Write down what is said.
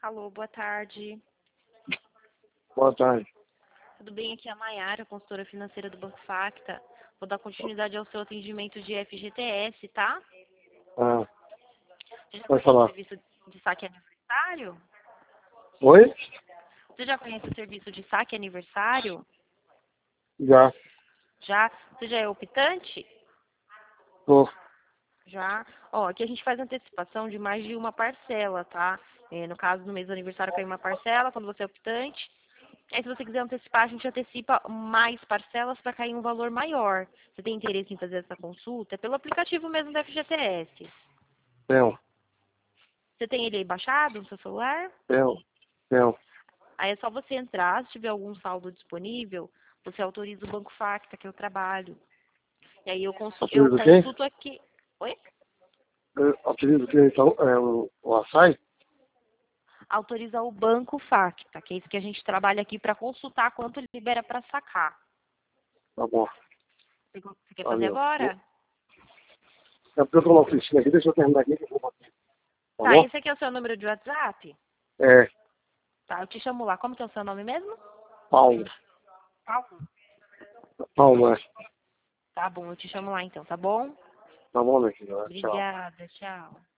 Alô, boa tarde. Boa tarde. Tudo bem? Aqui é a Maiara, consultora financeira do Banco Facta. Vou dar continuidade ao seu atendimento de FGTS, tá? Ah, Você já pode conhece o falar. serviço de saque aniversário? Oi? Você já conhece o serviço de saque aniversário? Já. Já? Você já é optante? Tô. Já? Ó, aqui a gente faz antecipação de mais de uma parcela, tá? No caso, no mês do aniversário cai uma parcela, quando você é optante. Aí, se você quiser antecipar, a gente antecipa mais parcelas para cair um valor maior. Você tem interesse em fazer essa consulta? É pelo aplicativo mesmo da FGTS. Tenho. Você tem ele aí baixado no seu celular? Tenho. Tenho. Aí é só você entrar, se tiver algum saldo disponível, você autoriza o Banco Facta, que eu trabalho. E aí eu Autoriza quem? consulto aqui. Oi? Autoriza quem, então? O açaí? Autoriza o Banco Facta, que é isso que a gente trabalha aqui para consultar quanto ele libera para sacar. Tá bom. Você quer fazer Valeu. agora? É porque eu tô na oficina aqui, deixa eu terminar aqui que eu vou bater. Tá Tá, bom? esse aqui é o seu número de WhatsApp? É. Tá, eu te chamo lá. Como que é o seu nome mesmo? Paulo. Paulo. Paulo, é. Tá bom, eu te chamo lá então, tá bom? Tá bom, meu filho? Tchau. Obrigada, tchau.